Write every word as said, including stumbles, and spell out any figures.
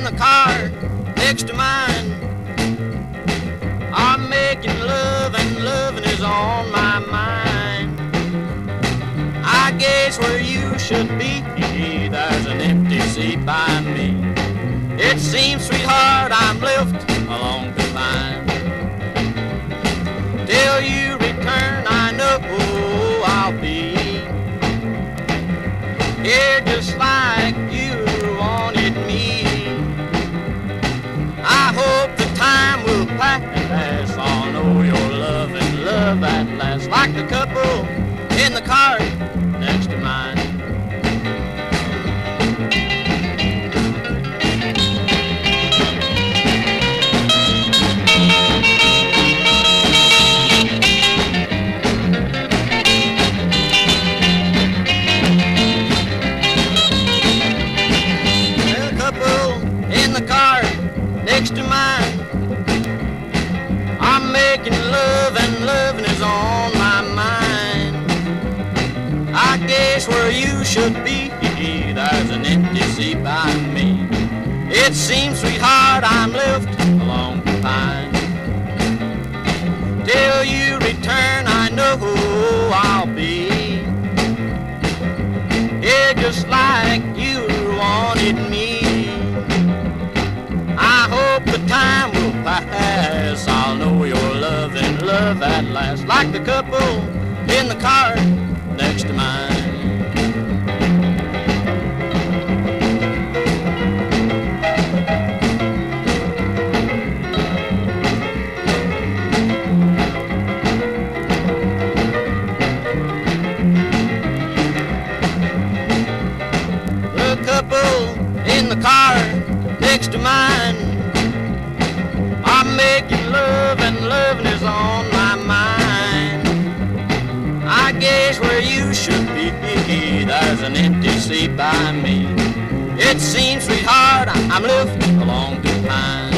in the car next to mine. I'm making love and loving is on my mind. I guess where you should be, there's an empty seat by me. It seems, sweetheart, I'm left alone to find. Till you return, I know I'll be here just like you wanted me. I hope the time will pass. I'll know your love and love at last, like the couple in the car next to mine. Next to mine, I'm making love and loving is on my mind. I guess where you should be, there's an empty seat by me. It seems, sweetheart, I'm left alone to find. Till you return, I know I'll be here just like you wanted me. I hope the time will pass. I'll know your love and love at last, like the couple in the car next to mine. The couple in the car next to mine, I'm making love and loving is on my mind. I guess where you should be, there's an empty seat by me. It seems, sweetheart, I'm left alone to pine.